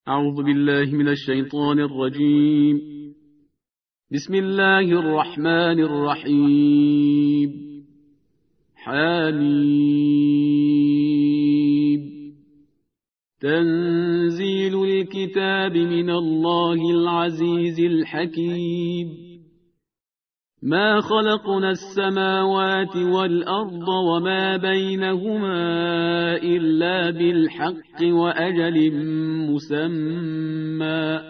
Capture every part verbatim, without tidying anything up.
أعوذ بالله من الشيطان الرجيم. بسم الله الرحمن الرحيم. حميم. تنزيل الكتاب من الله العزيز الحكيم. ما خلقنا السماوات والأرض وما بينهما إلا بالحق وأجل مسمى،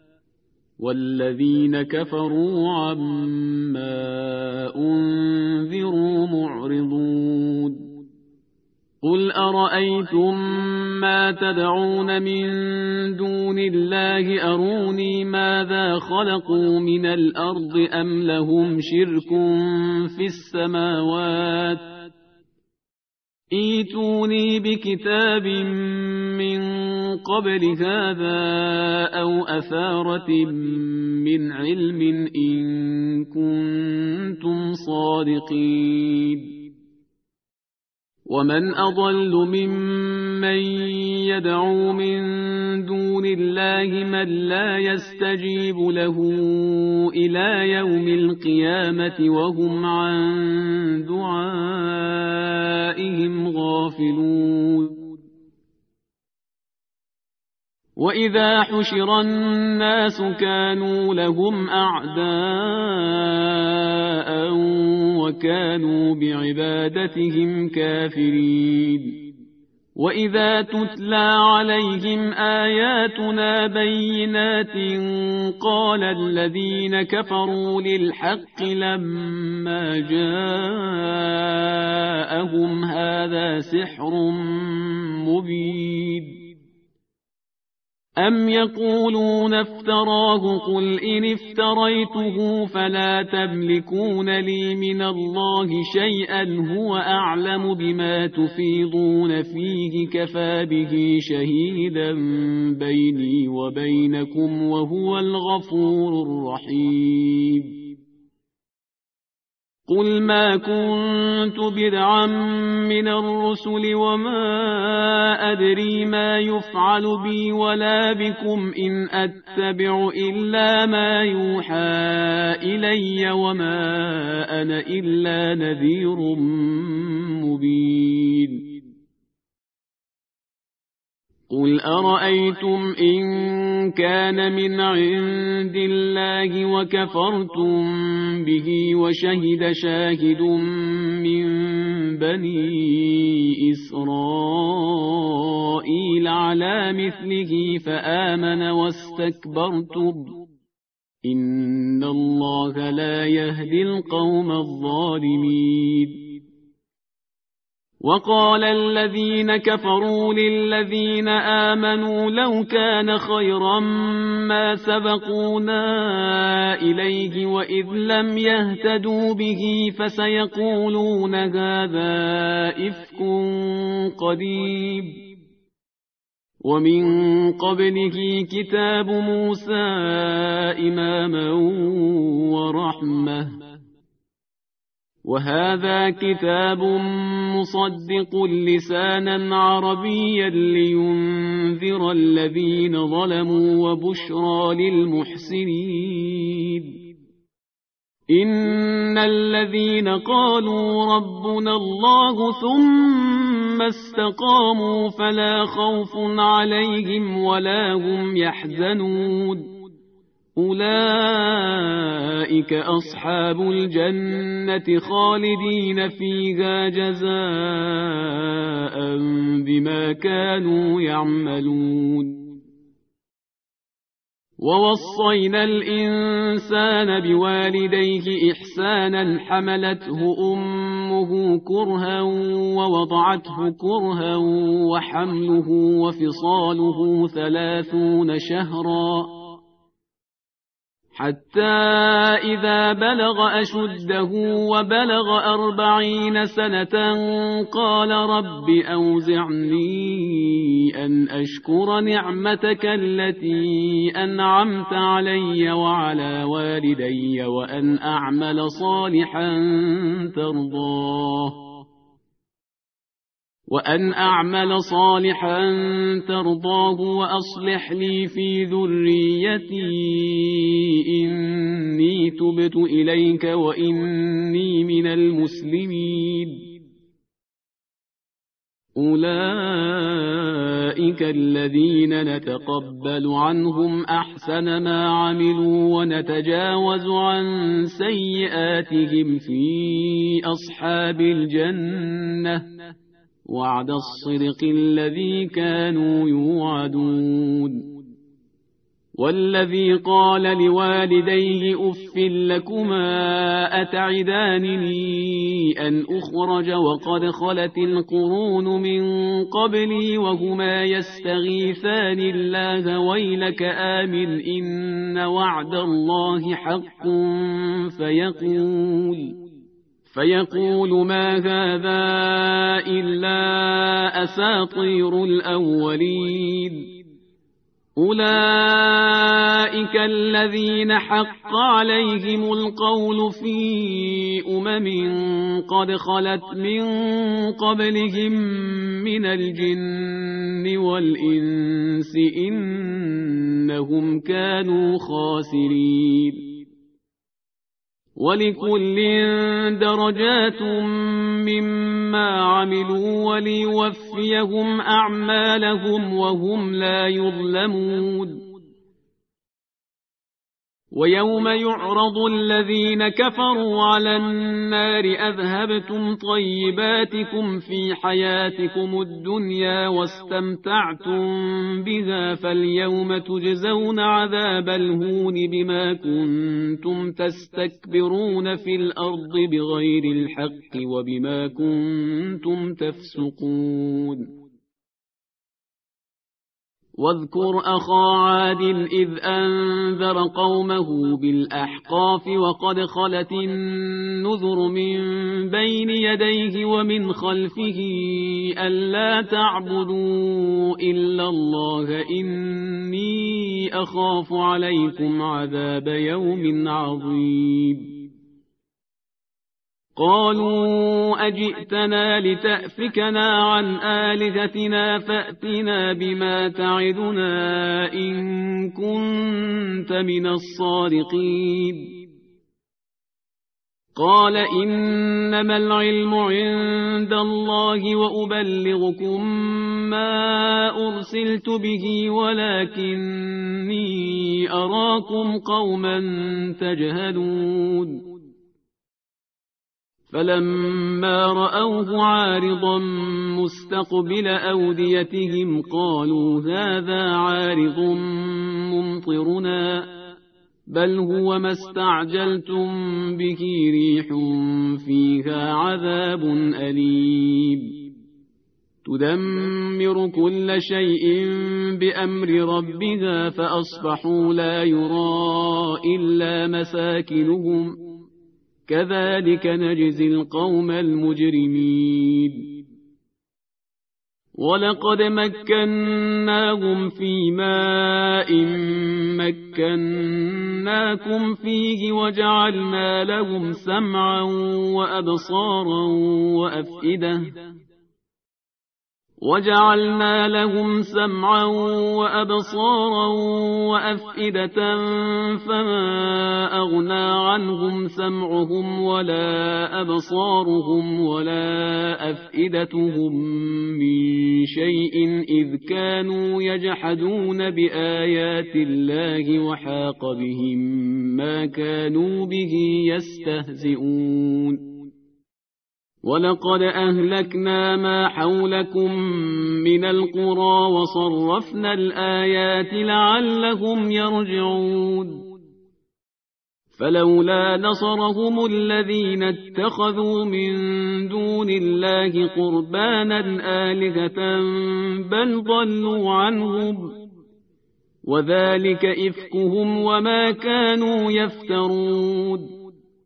والذين كفروا عما أنذروا معرضون. قل أرأيتم ما تدعون من دون الله أروني ماذا خلقوا من الأرض أم لهم شرك في السماوات ائتوني بكتاب من قبل هذا أو أثارة من علم إن كنتم صادقين. ومن أضل ممن يدعو من دون الله من لا يستجيب له إلى يوم القيامة وهم عن دعائهم غافلون. وإذا حشر الناس كانوا لهم أعداء وكانوا بعبادتهم كافرين. وإذا تتلى عليهم آياتنا بينات قال الذين كفروا للحق لما جاءهم هذا سحر مبين. أم يقولون افتراه قل إن افتريته فلا تملكون لي من الله شيئا هو أعلم بما تفيضون فيه كفى به شهيدا بيني وبينكم وهو الغفور الرحيم. قل ما كنت بدعا من الرسل وما أدري ما يفعل بي ولا بكم إن أتبع إلا ما يوحى إلي وما أنا إلا نذير مبين. قل أرأيتم إن كان من عند الله وكفرتم به وشهد شاهد من بني إسرائيل على مثله فآمن واستكبرتم إن الله لا يهدي القوم الظالمين. وقال الذين كفروا للذين آمنوا لو كان خيرا ما سبقونا إليه وإذ لم يهتدوا به فسيقولون هذا إفك قديم. ومن قبله كتاب موسى إماما ورحمة وهذا كتاب مصدق لسانا عربيا لينذر الذين ظلموا وبشرى للمحسنين. إن الذين قالوا ربنا الله ثم استقاموا فلا خوف عليهم ولا هم يحزنون أولئك أصحاب الجنة خالدين فيها جزاء بما كانوا يعملون. ووصينا الإنسان بوالديه إحسانا حملته أمه كرها ووضعته كرها وحمله وفصاله ثلاثون شهرا حتى إذا بلغ أشده وبلغ أربعين سنة قال رب أوزعني أن أشكر نعمتك التي أنعمت علي وعلى والدي وأن أعمل صالحا ترضاه وأن أعمل صالحا ترضاه وأصلح لي في ذريتي إني تبت إليك وإني من المسلمين. أولئك الذين نتقبل عنهم أحسن ما عملوا ونتجاوز عن سيئاتهم في أصحاب الجنة وعد الصدق الذي كانوا يوعدون. والذي قال لوالديه أف لكما أتعدانني أن أخرج وقد خلت القرون من قبلي وهما يستغيثان الله ويلك آمن إن وعد الله حق فيقول فيقول ما هذا إلا أساطير الأولين. أولئك الذين حق عليهم القول في أمم قد خلت من قبلهم من الجن والإنس إنهم كانوا خاسرين. ولكل درجات مما عملوا وليوفيهم أعمالهم وهم لا يظلمون. ويوم يعرض الذين كفروا على النار أذهبتم طيباتكم في حياتكم الدنيا واستمتعتم بها فاليوم تجزون عذاب الهون بما كنتم تستكبرون في الأرض بغير الحق وبما كنتم تفسقون. واذكر أخا عاد إذ أنذر قومه بالأحقاف وقد خلت النذر من بين يديه ومن خلفه ألا تعبدوا إلا الله إني أخاف عليكم عذاب يوم عظيم. قالوا أجئتنا لتأفكنا عن آلهتنا فأتنا بما تعدنا إن كنت من الصادقين. قال إنما العلم عند الله وأبلغكم ما أرسلت به ولكني أراكم قوما تجهلون. فلما رأوه عارضا مستقبل أوديتهم قالوا هذا عارض ممطرنا بل هو ما استعجلتم به ريح فيها عذاب أليم تدمر كل شيء بأمر ربها فأصبحوا لا يرى إلا مساكنهم كذلك نجزي القوم المجرمين. ولقد مكناهم في ماء مكناكم فيه وجعلنا لهم سمعا وأبصارا وأفئدة وجعلنا لهم سمعا وأبصارا وأفئدة فما أغنى عنهم سمعهم ولا أبصارهم ولا أفئدتهم من شيء إذ كانوا يجحدون بآيات الله وحاق بهم ما كانوا به يستهزئون. ولقد أهلكنا ما حولكم من القرى وصرفنا الآيات لعلهم يرجعون. فلولا نصرهم الذين اتخذوا من دون الله قربانا آلهة بل ضلوا عنهم وذلك إفكهم وما كانوا يفترون.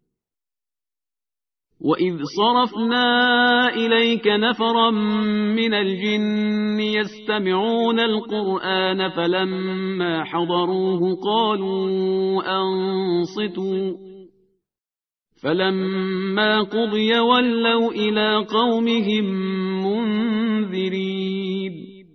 وإذ صرفنا إليك نفرا من الجن يستمعون القرآن فلما حضروه قالوا أنصتوا فلما قضي ولوا إلى قومهم منذرين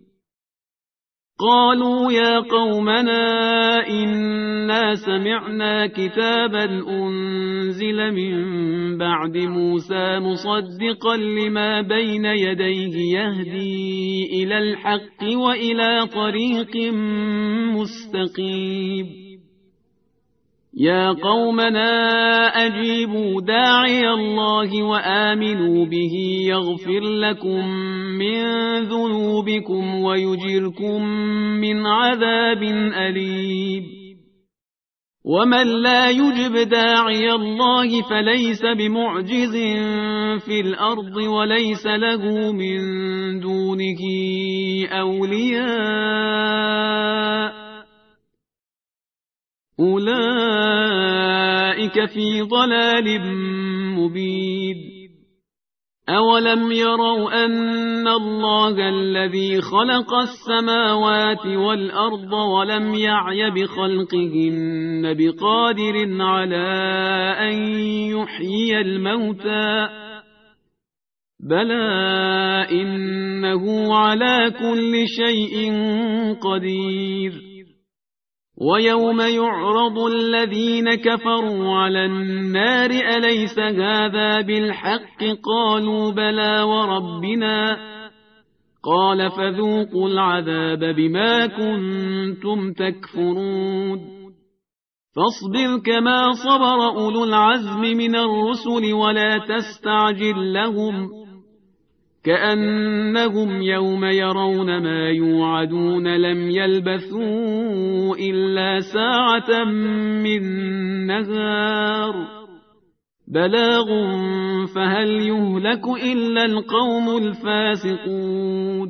قالوا يا قومنا إنا سمعنا كتابا أنزل من بعد موسى مصدقا لما بين يديه يهدي إلى الحق وإلى طريق مستقيم يا قومنا أجيبوا داعي الله وآمنوا به يغفر لكم من ذنوبكم ويجركم من عذاب أليم ومن لا يجب داعي الله فليس بمعجز في الأرض وليس له من دونه أولياء أولئك في ضلال مبين أولم يروا أن الله الذي خلق السماوات والأرض ولم يعي بخلقهن بقادر على أن يحيي الموتى بلى إنه على كل شيء قدير ويوم يعرض الذين كفروا على النار أليس هذا بالحق قالوا بلى وربنا قال فذوقوا العذاب بما كنتم تكفرون فاصبر كما صبر أولو العزم من الرسل ولا تستعجل لهم كأنهم يوم يرون ما يوعدون لم يلبثوا إلا ساعة من نهار بلاغ فهل يهلك إلا القوم الفاسقون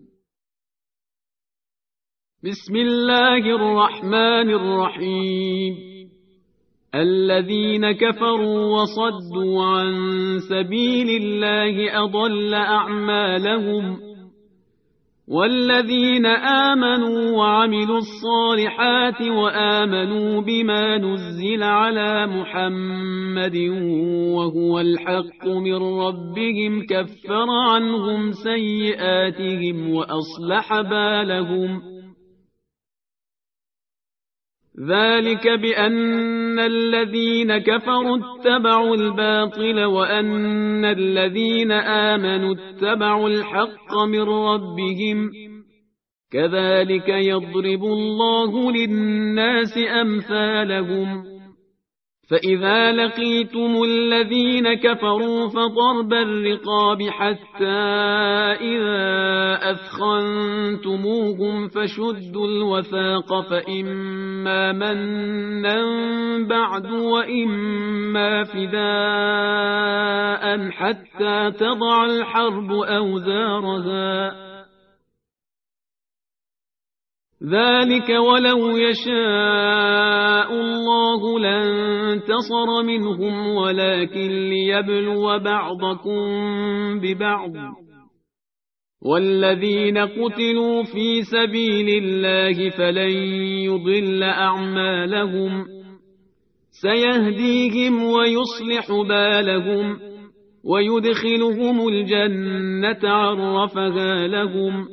بسم الله الرحمن الرحيم الذين كفروا وصدوا عن سبيل الله أضل أعمالهم والذين آمنوا وعملوا الصالحات وآمنوا بما نزل على محمد وهو الحق من ربهم كفر عنهم سيئاتهم وأصلح بالهم ذلك بأن الذين كفروا اتبعوا الباطل وأن الذين آمنوا اتبعوا الحق من ربهم كذلك يضرب الله للناس أمثالهم فإذا لقيتم الذين كفروا فضرب الرقاب حتى إذا أثخنتموهم فشدوا الوثاق فإما منا بعد وإما فداء حتى تضع الحرب أوزارها ذلك ولو يشاء الله لانتصر منهم ولكن ليبلو بعضكم ببعض والذين قتلوا في سبيل الله فلن يضل أعمالهم سيهديهم ويصلح بالهم ويدخلهم الجنة عرفها لهم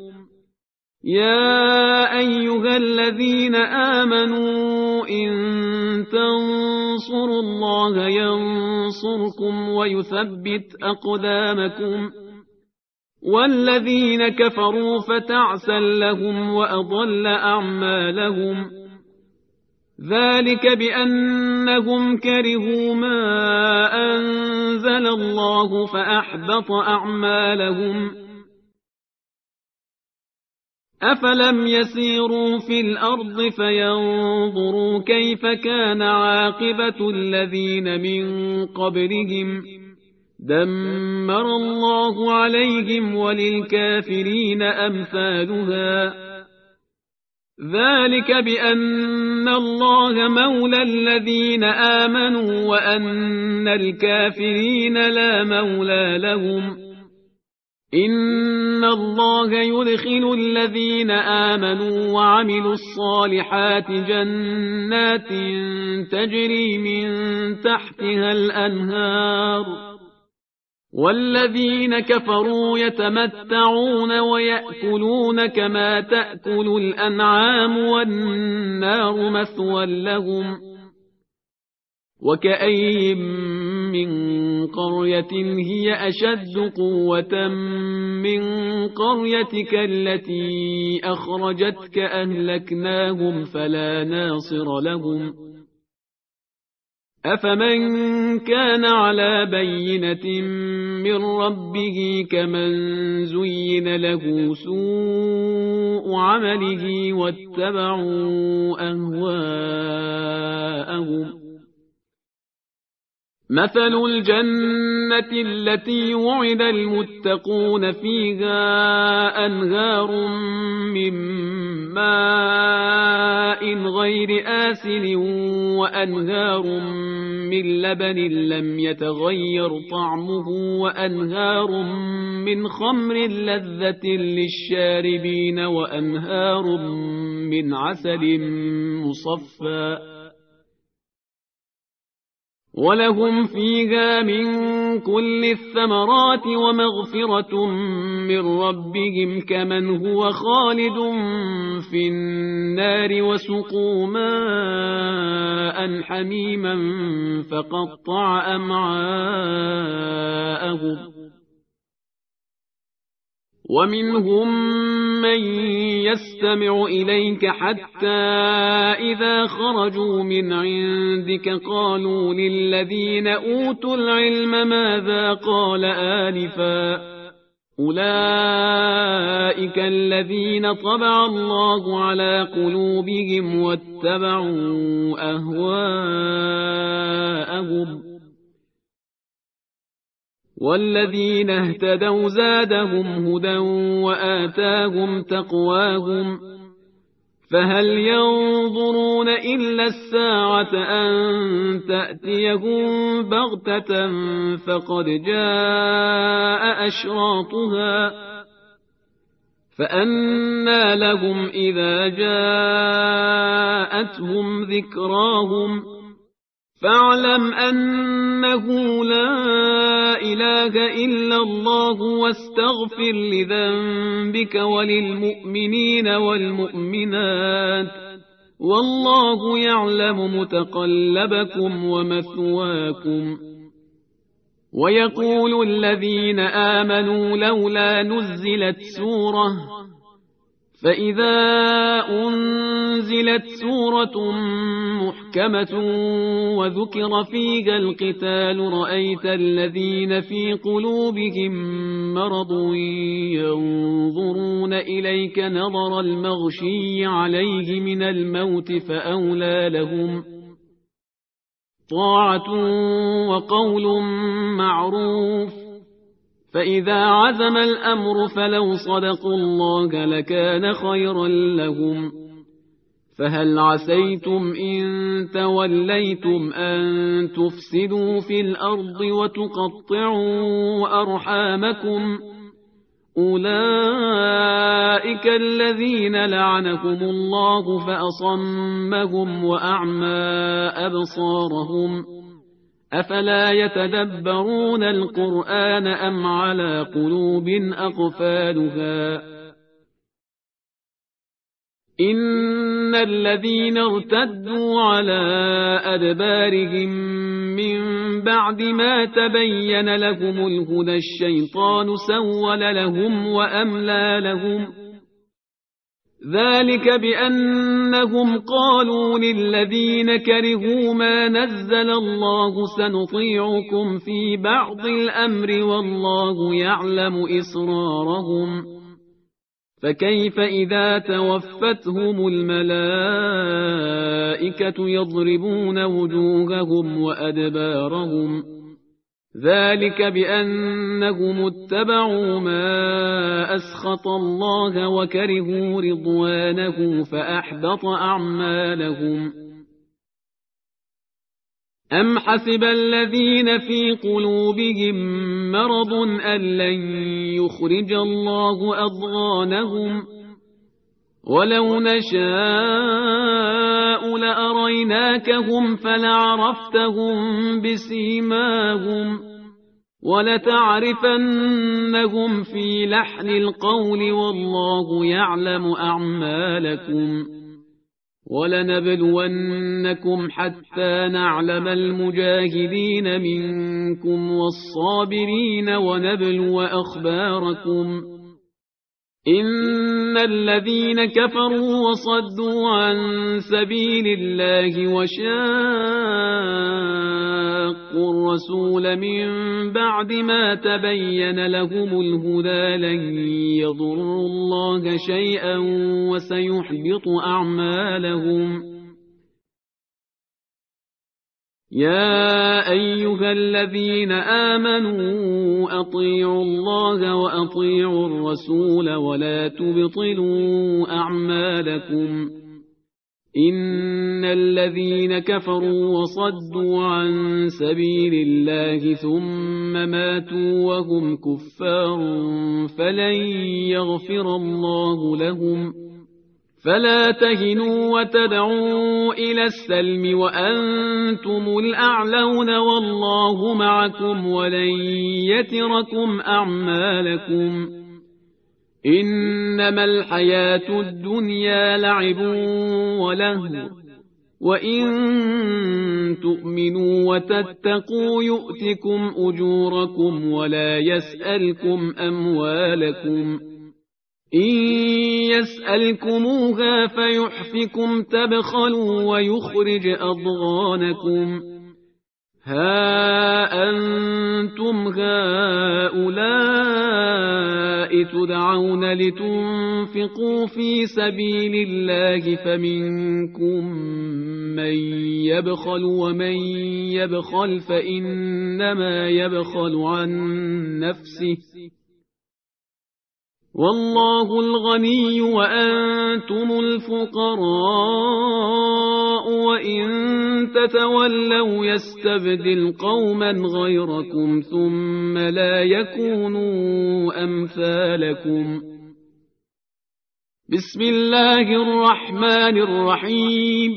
يا أيها الذين آمنوا إن تنصروا الله ينصركم ويثبت أقدامكم والذين كفروا فتعسا لهم وأضل أعمالهم ذلك بأنهم كرهوا ما أنزل الله فأحبط أعمالهم أفلم يسيروا في الأرض فينظروا كيف كان عاقبة الذين من قبلهم دمر الله عليهم وللكافرين أمثالها ذلك بأن الله مولى الذين آمنوا وأن الكافرين لا مولى لهم إن الله يدخل الذين آمنوا وعملوا الصالحات جنات تجري من تحتها الأنهار والذين كفروا يتمتعون ويأكلون كما تأكل الأنعام والنار مثوى لهم. وكأي من قرية هي أشد قوة من قريتك التي أخرجتك أهلكناهم فلا ناصر لهم. أفمن كان على بينة من ربه كمن زين له سوء عمله واتبعوا أهواءهم. مثل الجنة التي وعد المتقون فيها أنهار من ماء غير آسن وأنهار من لبن لم يتغير طعمه وأنهار من خمر لذة للشاربين وأنهار من عسل مصفى ولهم فيها من كل الثمرات ومغفرة من ربهم كمن هو خالد في النار وسقوا ماء حميما فقطع أمعاءهم. ومنهم من يستمع إليك حتى إذا خرجوا من عندك قالوا للذين أوتوا العلم ماذا قال آنفا أولئك الذين طبع الله على قلوبهم واتبعوا أهواءهم. والذين اهتدوا زادهم هدى وآتاهم تقواهم فهل ينظرون إلا الساعة أن تأتيهم بغتة فقد جاء أشراطها فأنى لهم إذا جاءتهم ذكراهم فاعلم أنه لا إله إلا الله واستغفر لذنبك وللمؤمنين والمؤمنات والله يعلم متقلبكم ومثواكم. ويقول الذين آمنوا لولا نزلت سورة فإذا أنزلت سورة محكمة وذكر فيها القتال رأيت الذين في قلوبهم مرض ينظرون إليك نظر المغشي عليه من الموت فأولى لهم طاعة وقول معروف. فإذا عزم الأمر فلو صدقوا الله لكان خيرا لهم. فهل عسيتم إن توليتم أن تفسدوا في الأرض وتقطعوا أرحامكم أولئك الذين لعنهم الله فأصمهم وأعمى أبصارهم أفلا يتدبرون القرآن أم على قلوب أقفالها. إن الذين ارتدوا على أدبارهم من بعد ما تبين لهم الهدى الشيطان سول لهم وأملى لهم ذلك بأنهم قالوا للذين كرهوا ما نزل الله سنطيعكم في بعض الأمر والله يعلم إسرارهم فكيف إذا توفتهم الملائكة يضربون وجوههم وأدبارهم ذلك بأنهم اتبعوا ما أسخط الله وكرهوا رضوانه فأحبط أعمالهم. أم حسب الذين في قلوبهم مرض أن لن يخرج الله أضغانهم ولو نشاء لأريناكهم فلعرفتهم بسيماهم ولتعرفنهم في لحن القول والله يعلم أعمالكم ولنبلونكم حتى نعلم المجاهدين منكم والصابرين ونبلو أخباركم إن الذين كفروا وصدوا عن سبيل الله وشاقوا الرسول من بعد ما تبين لهم الهدى لن يضروا الله شيئا وسيحبط أعمالهم يا أيها الذين آمنوا أطيعوا الله وأطيعوا الرسول ولا تبطلوا أعمالكم إن الذين كفروا وصدوا عن سبيل الله ثم ماتوا وهم كفار فلن يغفر الله لهم فلا تهنوا وتدعوا إلى السلم وأنتم الأعلون والله معكم ولن يتركم أعمالكم إنما الحياة الدنيا لعب ولهو وإن تؤمنوا وتتقوا يؤتكم أجوركم ولا يسألكم أموالكم إن يسألكموها فيحفكم تبخلوا ويخرج أضغانكم ها أنتم هؤلاء تدعون لتنفقوا في سبيل الله فمنكم من يبخل ومن يبخل فإنما يبخل عن نفسه والله الغني وأنتم الفقراء وإن تتولوا يستبدل قوما غيركم ثم لا يكونوا أمثالكم بسم الله الرحمن الرحيم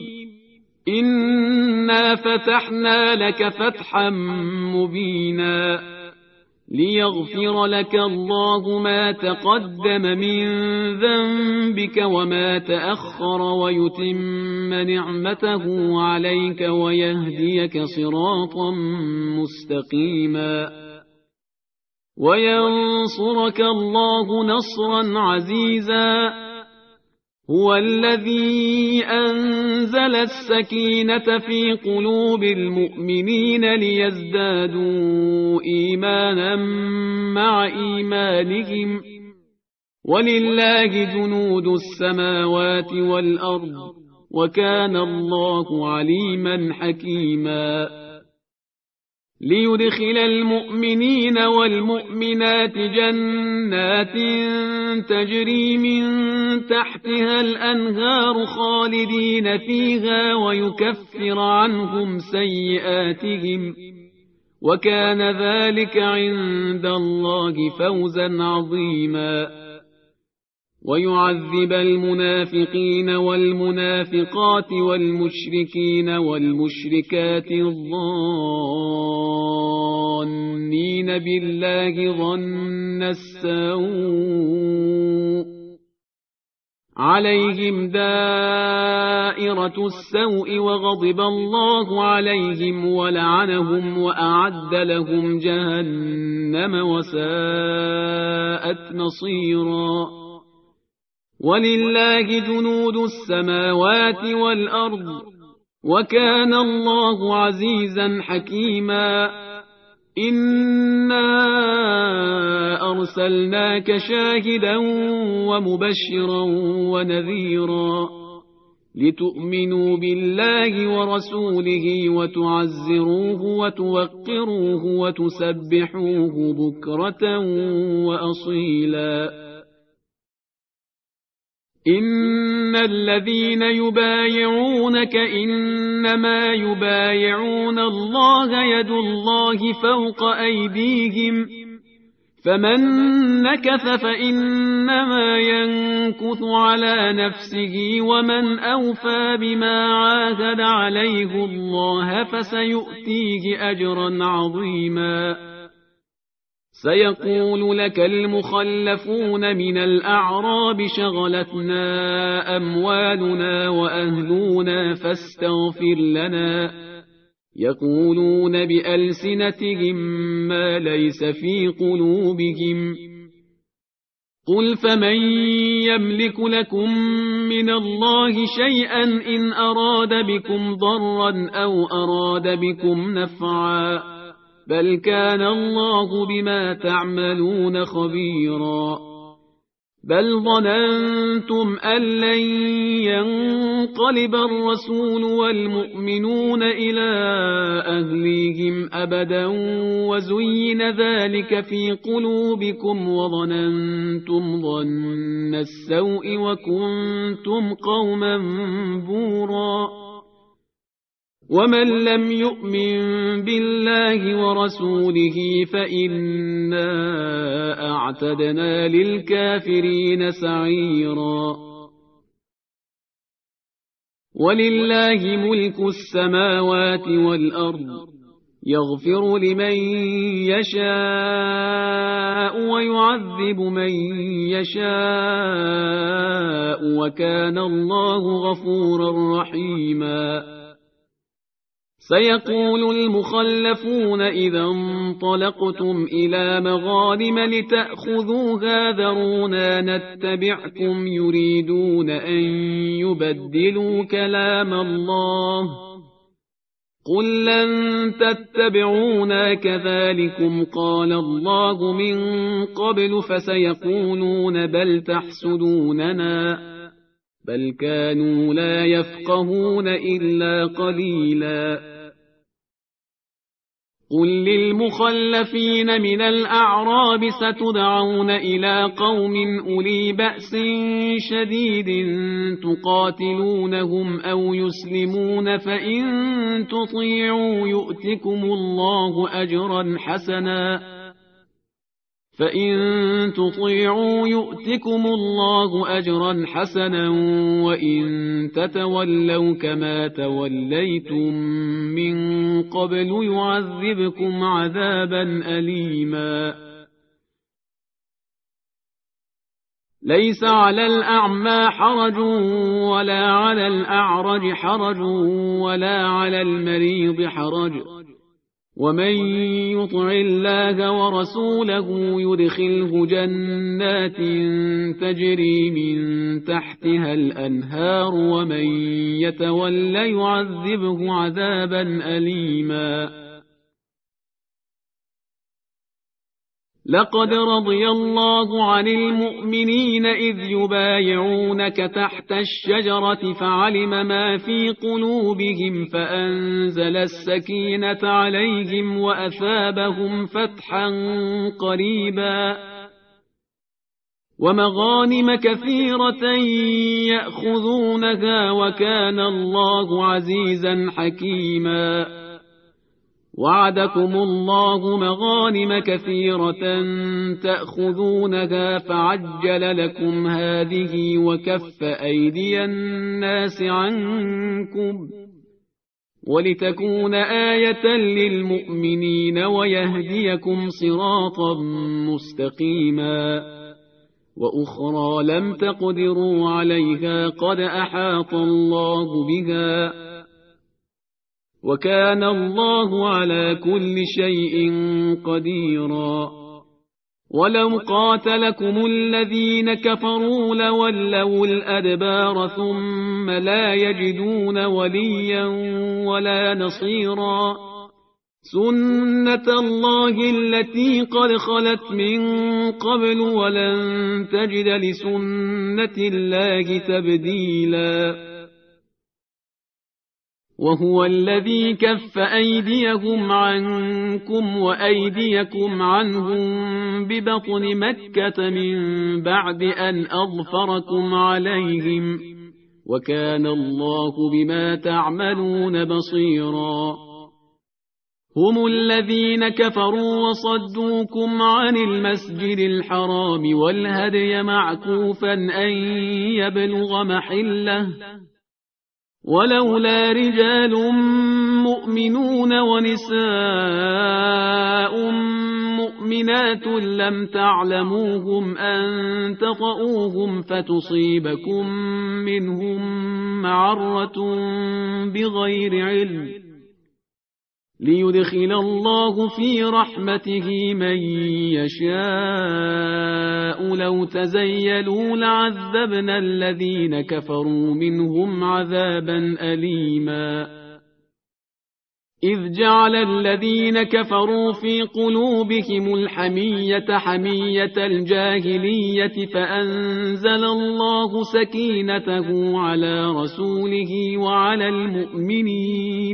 إنا فتحنا لك فتحا مبينا ليغفر لك الله ما تقدم من ذنبك وما تأخر ويتم نعمته عليك ويهديك صراطا مستقيما وينصرك الله نصرا عزيزا هو الذي أنزل السكينة في قلوب المؤمنين ليزدادوا إيمانا مع إيمانهم ولله جنود السماوات والأرض وكان الله عليما حكيما ليدخل المؤمنين والمؤمنات جنات تجري من تحتها الأنهار خالدين فيها ويكفر عنهم سيئاتهم وكان ذلك عند الله فوزا عظيما ويعذب المنافقين والمنافقات والمشركين والمشركات الظانين بالله ظن السوء عليهم دائرة السوء وغضب الله عليهم ولعنهم وأعد لهم جهنم وساءت مصيرا ولله جنود السماوات والأرض وكان الله عزيزا حكيما إنا أرسلناك شاهدا ومبشرا ونذيرا لتؤمنوا بالله ورسوله وتعزروه وتوقروه وتسبحوه بكرة وأصيلا إن الذين يبايعونك إنما يبايعون الله يد الله فوق أيديهم فمن نكث فإنما ينكث على نفسه ومن أوفى بما عاهد عليه الله فسيؤتيه أجرا عظيما سيقول لك المخلفون من الأعراب شغلتنا أموالنا وأهلنا فاستغفر لنا، يقولون بألسنتهم ما ليس في قلوبهم. قل فمن يملك لكم من الله شيئا إن أراد بكم ضرا أو أراد بكم نفعا، بل كان الله بما تعملون خبيرا. بل ظننتم أن لن ينقلب الرسول والمؤمنون إلى أهليهم أبدا وزين ذلك في قلوبكم وظننتم ظن السوء وكنتم قوما بورا. ومن لم يؤمن بالله ورسوله فإنا أعتدنا للكافرين سعيرا. ولله ملك السماوات والأرض، يغفر لمن يشاء ويعذب من يشاء، وكان الله غفورا رحيما. سيقول المخلفون إذا انطلقتم إلى مغانم لتأخذوها ذرونا نتبعكم، يريدون أن يبدلوا كلام الله. قل لن تتبعونا كذلكم قال الله من قبل، فسيقولون بل تحسدوننا، بل كانوا لا يفقهون إلا قليلا. قل للمخلفين من الأعراب ستدعون إلى قوم أولي بأس شديد تقاتلونهم أو يسلمون، فإن تطيعوا يؤتكم الله أجرا حسنا فإن تطيعوا يؤتكم الله أجرا حسنا وإن تتولوا كما توليتم من قبل يعذبكم عذابا أليما. ليس على الأعمى حرج ولا على الأعرج حرج ولا على المريض حرج، ومن يطع الله ورسوله يدخله جنات تجري من تحتها الأنهار، ومن يتولى يعذبه عذابا أليما. لقد رضي الله عن المؤمنين إذ يبايعونك تحت الشجرة فعلم ما في قلوبهم فأنزل السكينة عليهم وأثابهم فتحا قريبا، ومغانم كثيرة يأخذونها وكان الله عزيزا حكيما. وعدكم الله مغانم كثيرة تأخذونها فعجل لكم هذه وكف أيدي الناس عنكم ولتكون آية للمؤمنين ويهديكم صراطا مستقيما. وأخرى لم تقدروا عليها قد أحاط الله بها وكان الله على كل شيء قديرا. ولو قاتلكم الذين كفروا لولوا الأدبار ثم لا يجدون وليا ولا نصيرا. سنة الله التي قد خلت من قبل ولن تجد لسنة الله تبديلا. وهو الذي كف أيديهم عنكم وأيديكم عنهم ببطن مكة من بعد أن أظفركم عليهم وكان الله بما تعملون بصيرا. هم الذين كفروا وصدوكم عن المسجد الحرام والهدي معكوفا أن يبلغ محله ولولا رجال مؤمنون ونساء مؤمنات لم تعلموهم أن تطؤوهم فتصيبكم منهم معرة بغير علم ليدخل الله في رحمته من يشاء لو تزيلوا لعذبنا الذين كفروا منهم عذابا أليما إذ جعل الذين كفروا في قلوبهم الحمية حمية الجاهلية فأنزل الله سكينته على رسوله وعلى المؤمنين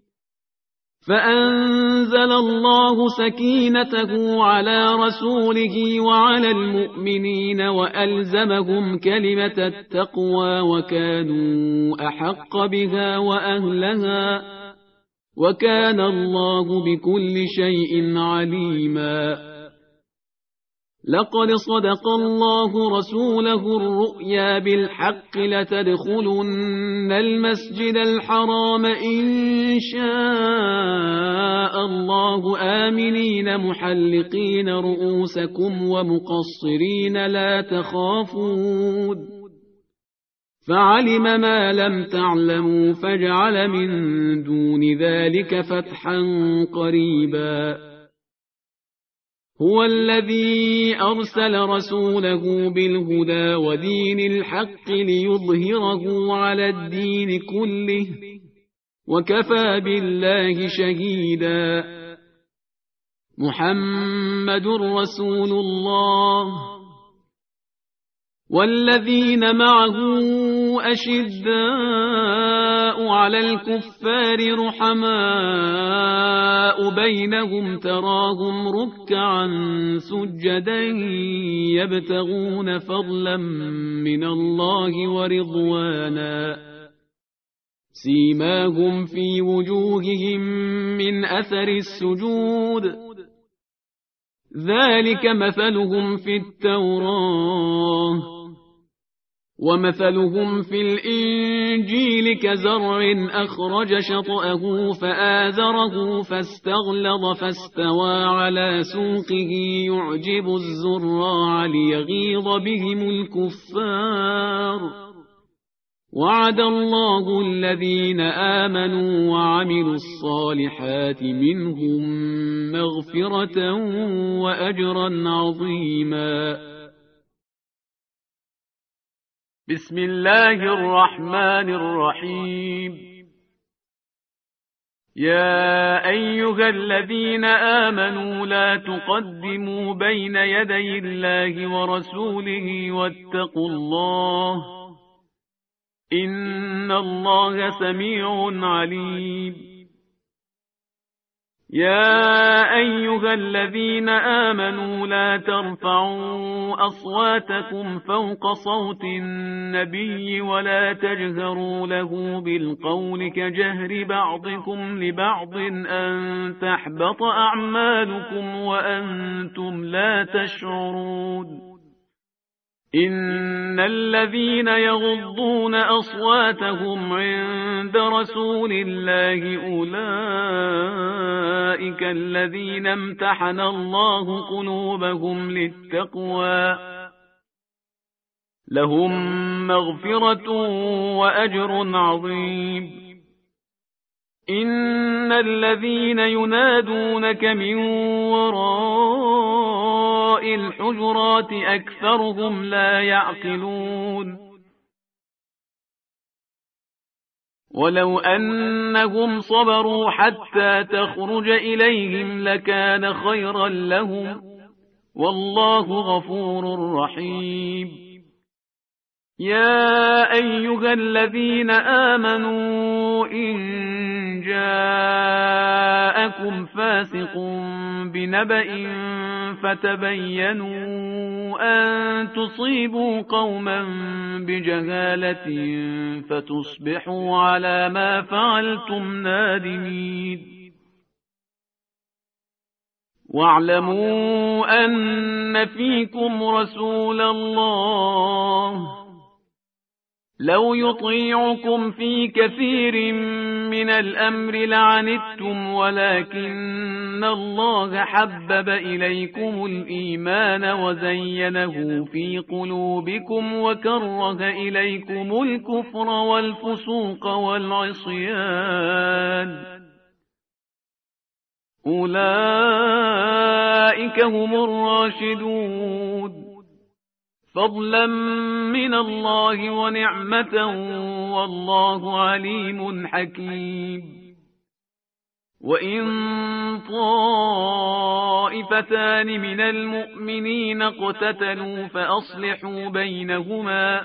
فأنزل الله سكينته على رسوله وعلى المؤمنين وألزمهم كلمة التقوى وكانوا أحق بها وأهلها وكان الله بكل شيء عليما لقد صدق الله رسوله الرؤيا بالحق لتدخلن المسجد الحرام إن شاء الله آمنين محلقين رؤوسكم ومقصرين لا تخافون فعلم ما لم تعلموا فجعل من دون ذلك فتحا قريبا هو الذي أرسل رسوله بالهدى ودين الحق ليظهره على الدين كله وكفى بالله شهيدا محمد رسول الله والذين معه أشداء على الكفار رحماء بينهم تراهم ركعا سجدا يبتغون فضلا من الله ورضوانا سيماهم في وجوههم من أثر السجود ذلك مثلهم في التوراة ومثلهم في الإنجيل كزرع أخرج شطأه فآزره فاستغلظ فاستوى على سوقه يعجب الزراع ليغيظ بهم الكفار وعد الله الذين آمنوا وعملوا الصالحات منهم مغفرة وأجرا عظيما بسم الله الرحمن الرحيم يا أيها الذين آمنوا لا تقدموا بين يدي الله ورسوله واتقوا الله إن الله سميع عليم يا أيها الذين آمنوا لا ترفعوا أصواتكم فوق صوت النبي ولا تجهروا له بالقول كجهر بعضكم لبعض أن تحبط أعمالكم وأنتم لا تشعرون إن الذين يغضون أصواتهم عند رسول الله أولئك الذين امتحن الله قلوبهم للتقوى لهم مغفرة وأجر عظيم إن الذين ينادونك من وراء الحجرات أكثرهم لا يعقلون ولو أنهم صبروا حتى تخرج إليهم لكان خيرا لهم والله غفور رحيم يا أيها الذين آمنوا إن جاءكم فاسق بنبأ فتبينوا أن تصيبوا قوما بجهالة فتصبحوا على ما فعلتم نادمين واعلموا أن فيكم رسول الله لو يطيعكم في كثير من الأمر لعنتم ولكن الله حبب إليكم الإيمان وزينه في قلوبكم وكره إليكم الكفر والفسوق والعصيان أولئك هم الراشدون فضلا من الله ونعمة والله عليم حكيم وإن طائفتان من المؤمنين اقتتلوا فأصلحوا بينهما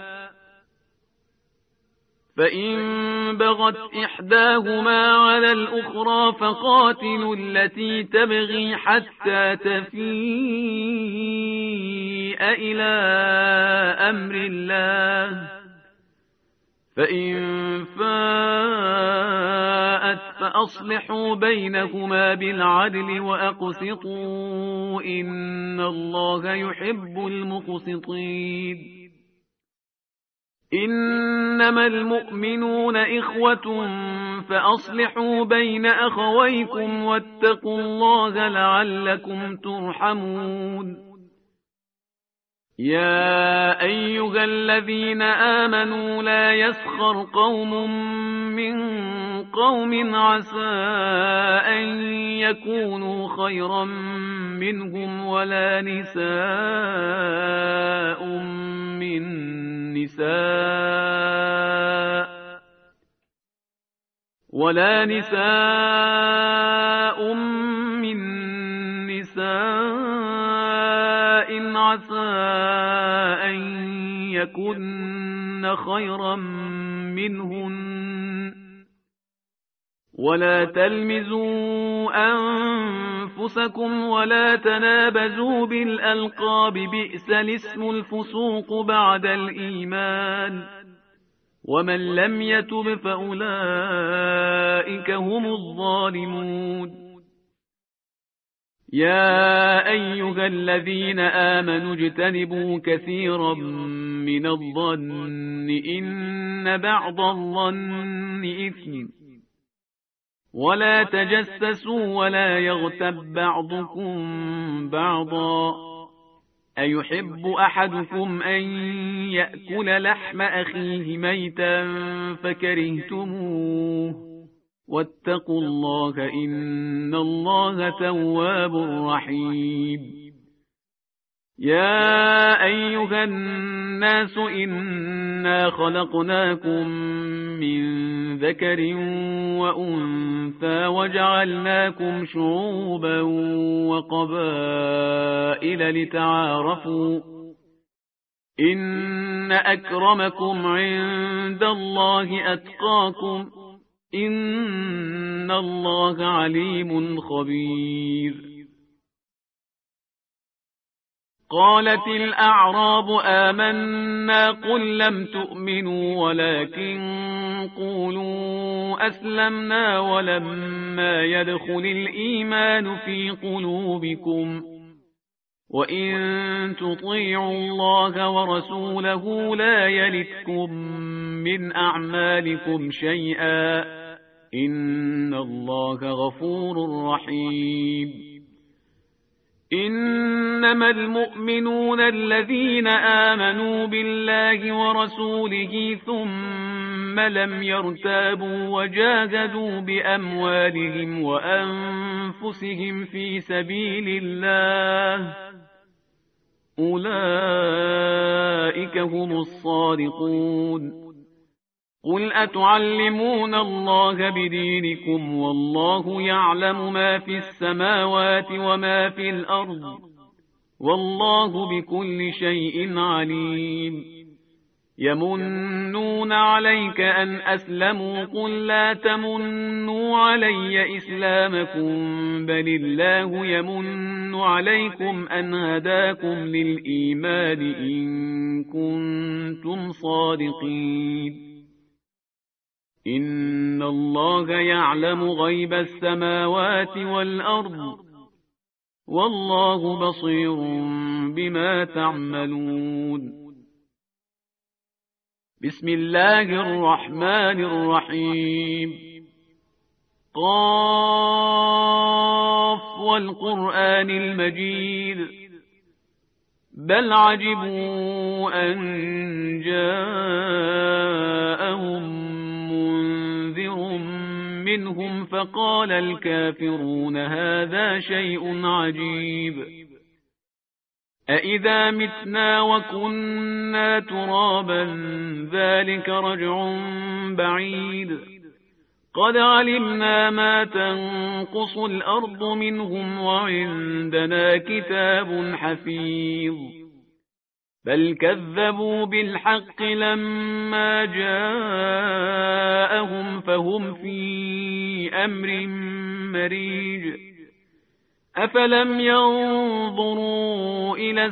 فإن بغت إحداهما على الأخرى فقاتلوا التي تبغي حتى تفيء إلى أمر الله فإن فاءت فأصلحوا بينهما بالعدل وأقسطوا إن الله يحب المقسطين إنما المؤمنون إخوة فأصلحوا بين أخويكم واتقوا الله لعلكم ترحمون يا أيها الذين آمنوا لا يسخر قوم من قوم عسى أن يكونوا خيرا منهم ولا نساء من نساء ولا نساء من نساء عسى أن يكن خيرا منهن ولا تلمزوا أنفسكم ولا تنابزوا بالألقاب بئس الاسم الفسوق بعد الإيمان ومن لم يتب فأولئك هم الظالمون يا أيها الذين آمنوا اجتنبوا كثيرا من الظن إن بعض الظن إثم ولا تجسسوا ولا يغتب بعضكم بعضا أيحب أحدكم أن يأكل لحم أخيه ميتا فكرهتموه واتقوا الله إن الله تواب رحيم يا أيها الناس إنا خلقناكم من ذكر وأنثى وجعلناكم شعوبا وقبائل لتعارفوا إن أكرمكم عند الله أتقاكم إن الله عليم خبير قالت الأعراب آمنا قل لم تؤمنوا ولكن قولوا أسلمنا ولما يدخل الإيمان في قلوبكم وإن تطيعوا الله ورسوله لا يلتكم من أعمالكم شيئا إن الله غفور رحيم إنما المؤمنون الذين آمنوا بالله ورسوله ثم لم يرتابوا وجاهدوا بأموالهم وأنفسهم في سبيل الله أولئك هم الصادقون قل أتعلمون الله بدينكم والله يعلم ما في السماوات وما في الأرض والله بكل شيء عليم يمنون عليك أن أسلموا قل لا تمنوا علي إسلامكم بل الله يمن عليكم أن هداكم للإيمان إن كنتم صادقين إن الله يعلم غيب السماوات والأرض والله بصير بما تعملون بسم الله الرحمن الرحيم قاف والقرآن المجيد بل عجبوا أن جاءهم منذر منهم فقال الكافرون هذا شيء عجيب أإذا متنا وكنا ترابا ذلك رجع بعيد قد علمنا ما تنقص الأرض منهم وعندنا كتاب حفيظ بل كذبوا بالحق لما جاءهم فهم في أمر مريج أفلم ينظروا إلى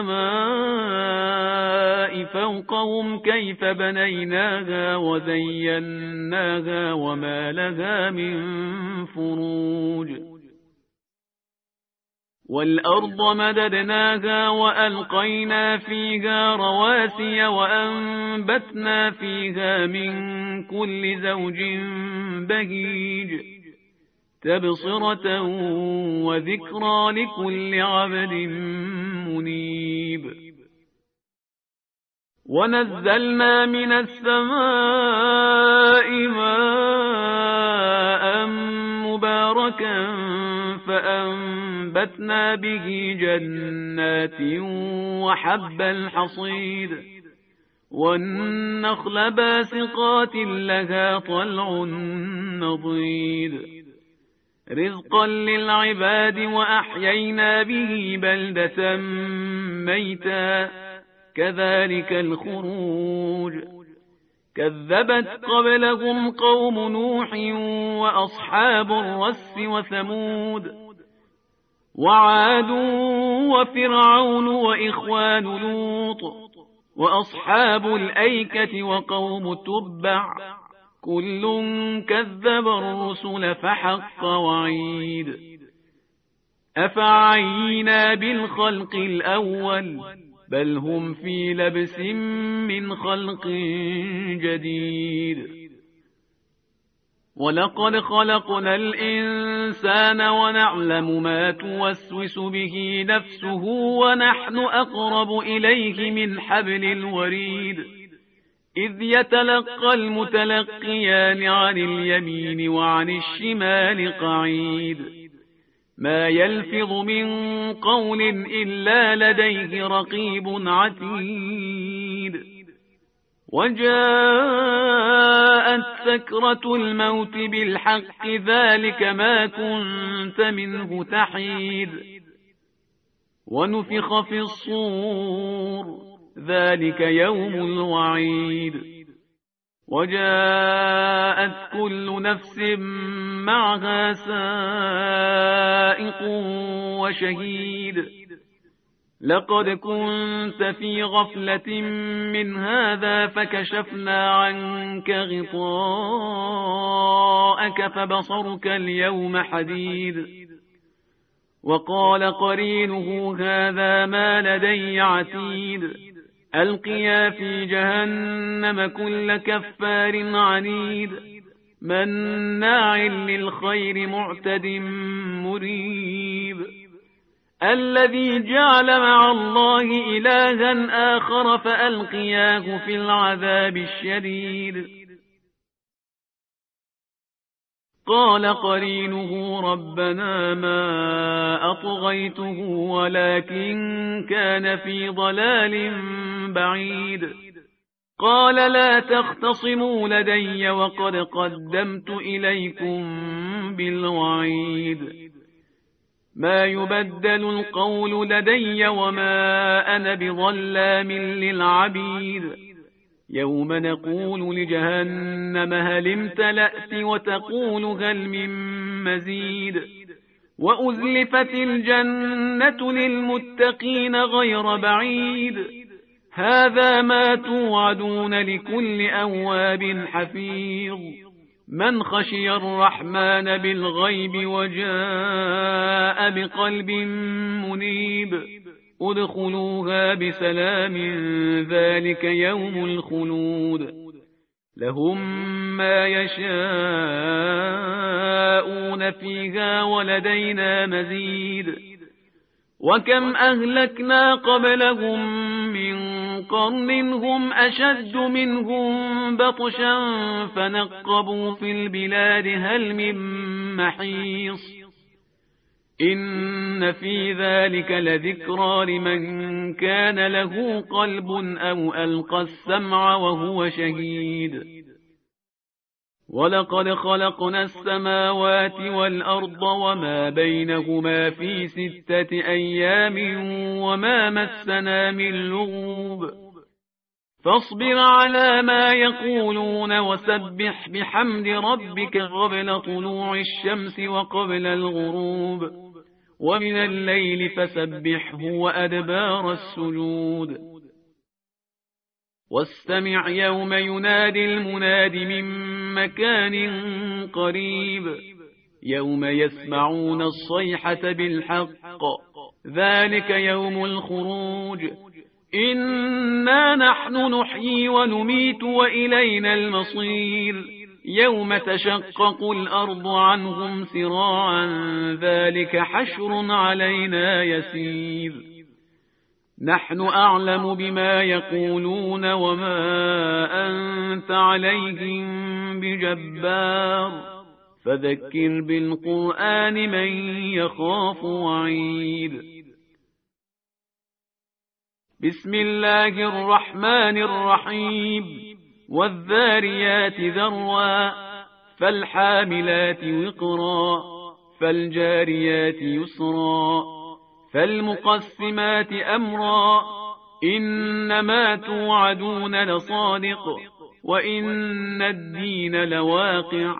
السماء فوقهم كيف بنيناها وزيناها وما لها من فروج والأرض مددناها وألقينا فيها رواسي وأنبتنا فيها من كل زوج بهيج تبصرة وذكرى لكل عبد منيب ونزلنا من السماء ماء مباركا فأنبتنا به جنات وحب الحصيد والنخل باسقات لها طلع نضيد رزقا للعباد وأحيينا به بلدة ميتا كذلك الخروج كذبت قبلهم قوم نوح وأصحاب الرس وثمود وعاد وفرعون وإخوان لوط وأصحاب الأيكة وقوم تبع كل كذب الرسل فحق وعيد أفعينا بالخلق الأول بل هم في لبس من خلق جديد ولقد خلقنا الإنسان ونعلم ما توسوس به نفسه ونحن أقرب إليه من حبل الوريد إذ يتلقى المتلقيان عن اليمين وعن الشمال قعيد ما يلفظ من قول إلا لديه رقيب عتيد وجاءت سكرة الموت بالحق ذلك ما كنت منه تحيد ونفخ في الصور ذلك يوم الوعيد وجاءت كل نفس معها سائق وشهيد لقد كنت في غفلة من هذا فكشفنا عنك غطاءك فبصرك اليوم حديد وقال قرينه هذا ما لدي عتيد ألقيا في جهنم كل كفار عنيد مناع للخير معتد مريب الذي جعل مع الله إلها آخر فألقياه في العذاب الشديد قال قرينه ربنا ما أطغيته ولكن كان في ضلال بعيد قال لا تختصموا لدي وقد قدمت إليكم بالوعيد ما يبدل القول لدي وما أنا بظلام للعبيد يوم نقول لجهنم هل امتلأت وتقول هل من مزيد وأزلفت الجنة للمتقين غير بعيد هذا ما توعدون لكل أواب حفيظ من خشي الرحمن بالغيب وجاء بقلب منيب ادخلوها بسلام ذلك يوم الخلود لهم ما يشاءون فيها ولدينا مزيد وكم أهلكنا قبلهم من قرن هم أشد منهم بطشا فنقبوا في البلاد هل من محيص إن في ذلك لذكرى لمن كان له قلب أو ألقى السمع وهو شهيد ولقد خلقنا السماوات والأرض وما بينهما في ستة أيام وما مسنا من لغوب فاصبر على ما يقولون وسبح بحمد ربك قبل طلوع الشمس وقبل الغروب ومن الليل فسبحه وأدبار السجود واستمع يوم ينادي المناد من مكان قريب يوم يسمعون الصيحة بالحق ذلك يوم الخروج إنا نحن نحيي ونميت وإلينا المصير يوم تشقق الأرض عنهم سراعا ذلك حشر علينا يسير نحن أعلم بما يقولون وما أنت عليهم بجبار فذكر بالقرآن من يخاف وعيد بسم الله الرحمن الرحيم والذاريات ذروا فالحاملات وقرا فالجاريات يسرا فالمقسمات أمرا إنما توعدون لصادق وإن الدين لواقع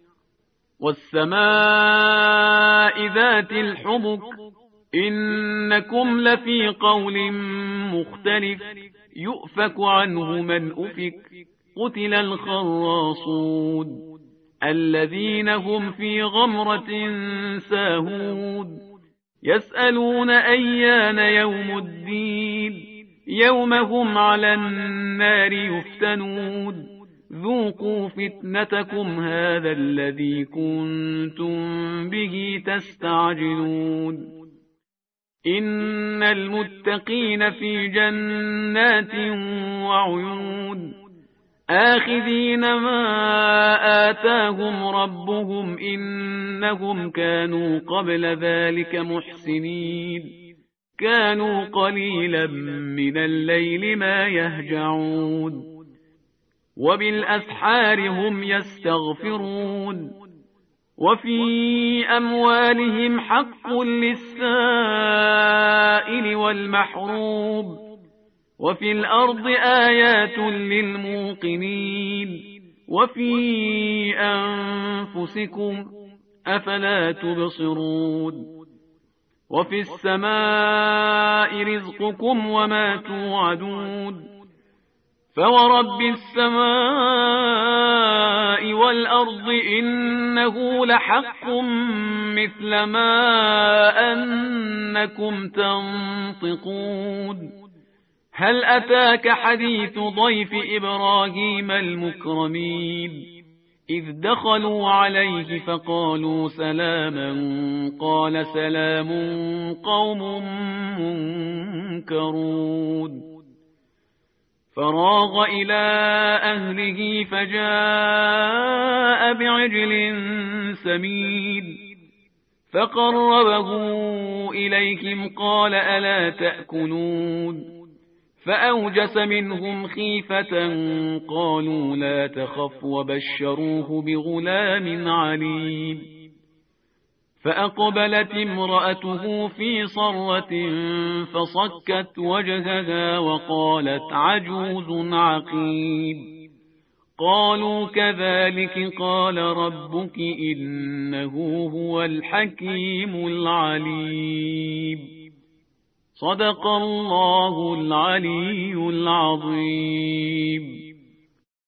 والسماء ذات الحبك إنكم لفي قول مختلف يؤفك عنه من أفك قتل الخراصون الذين هم في غمرة ساهون يسألون أيان يوم الدين يوم هم على النار يفتنون ذوقوا فتنتكم هذا الذي كنتم به تستعجلون إن المتقين في جنات وعيون آخذين ما آتاهم ربهم إنهم كانوا قبل ذلك محسنين كانوا قليلا من الليل ما يهجعون وبالأسحار هم يستغفرون وفي أموالهم حق للسائل والمحروم وفي الأرض آيات للموقنين وفي أنفسكم أفلا تبصرون وفي السماء رزقكم وما توعدون فورب السماء والأرض إنه لحق مثل ما أنكم تنطقون هل أتاك حديث ضيف إبراهيم المكرمين إذ دخلوا عليه فقالوا سلاما قال سلام قوم منكرون فراغ إلى أهله فجاء بعجل سمين فقربه إليهم قال ألا تأكلون فأوجس منهم خيفة قالوا لا تخف وبشروه بغلام عليم فأقبلت امرأته في صرة فصكت وجهها وقالت عجوز عقيم قالوا كذلك قال ربك إنه هو الحكيم العليم صدق الله العلي العظيم.